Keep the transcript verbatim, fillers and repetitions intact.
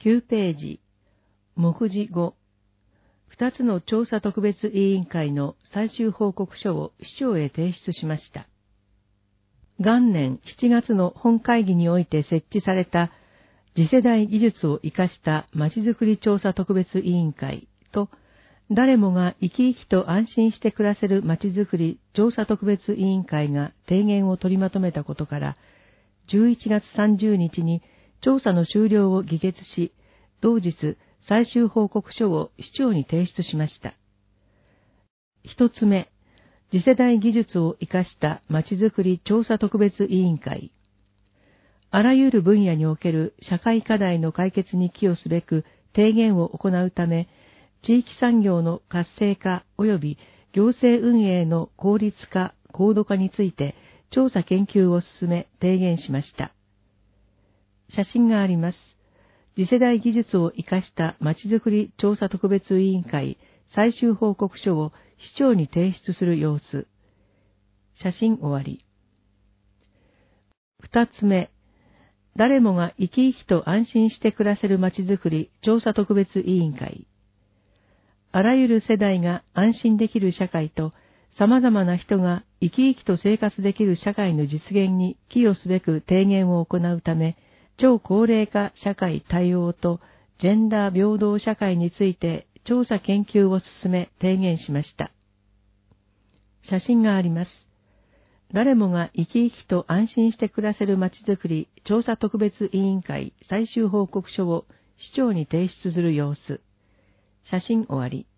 きゅうページ、目次ご、二つの調査特別委員会の最終報告書を市長へ提出しました。元年しちがつの本会議において設置された次世代技術を生かしたまちづくり調査特別委員会と、誰もが生き生きと安心して暮らせるまちづくり調査特別委員会が提言を取りまとめたことから、じゅういちがつさんじゅうにちに調査の終了を議決し、同日最終報告書を市長に提出しました。一つ目、次世代技術を生かしたまちづくり調査特別委員会。あらゆる分野における社会課題の解決に寄与すべく提言を行うため、地域産業の活性化及び行政運営の効率化、高度化について調査研究を進め提言しました。写真があります。次世代技術を生かしたまちづくり調査特別委員会最終報告書を市長に提出する様子。写真終わり。二つ目、誰もが生き生きと安心して暮らせるまちづくり調査特別委員会。あらゆる世代が安心できる社会と、様々な人が生き生きと生活できる社会の実現に寄与すべく提言を行うため、超高齢化社会対応とジェンダー平等社会について調査研究を進め提言しました。写真があります。誰もが生き生きと安心して暮らせるまちづくり調査特別委員会最終報告書を市長に提出する様子。写真終わり。